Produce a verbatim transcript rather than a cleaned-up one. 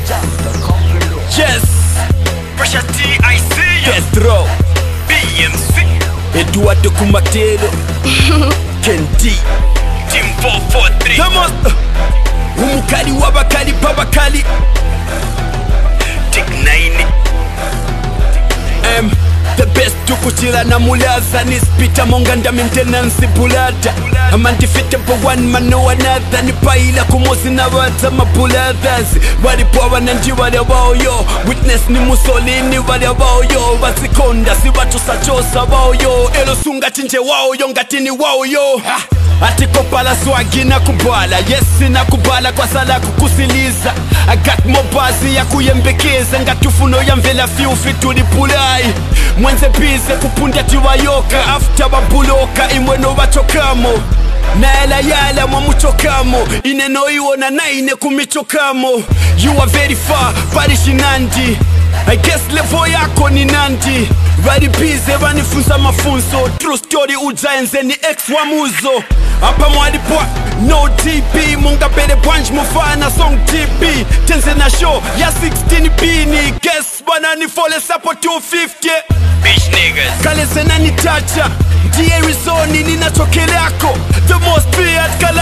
Yes, Pressure T, I see you. Death Row, B M C, Eduardo Kumatero, Ken D, Team four four three. Vamos, umukali wabakali pabakali, Tick nine. M, the best tukuchila na mulaza. Nispita monganda maintenance bulata. I'm undefeatable one man no another. Nipaila kumosi na wata mapulathas. Wali power nanji wali wao yo. Witness ni Mussolini wali wao yo. Wasikonda si watu sachosa wao yo. Elo sunga chinche wao yo ngatini wao yo. Atiko pala swagi na kubala. Yes na kubala kwa sala kukusiliza. I got more bazi ya kuyembekeza. Ngatufuno ya mvela fiufi tulipulai. Mwenze bize kupundia tiwayoka. After wabuloka imweno wachokamo. Naela yala mwa muchokamo. Ineno iwona na ine kumichokamo. You are very far, parishi nandi. I guess level yako ni nandi. Vali bize vanifunza mafunzo. True story ujaenze ni ex wa muzo. Hapa mwalipwa no T P. Munga bele branch mufana song T P. Tenze na show ya sixteen B ni guess bana ni fole sapo two fifty. Bitch niggas. Kale sena ni tacha. Die rizoni ni nachokele yako. The most feared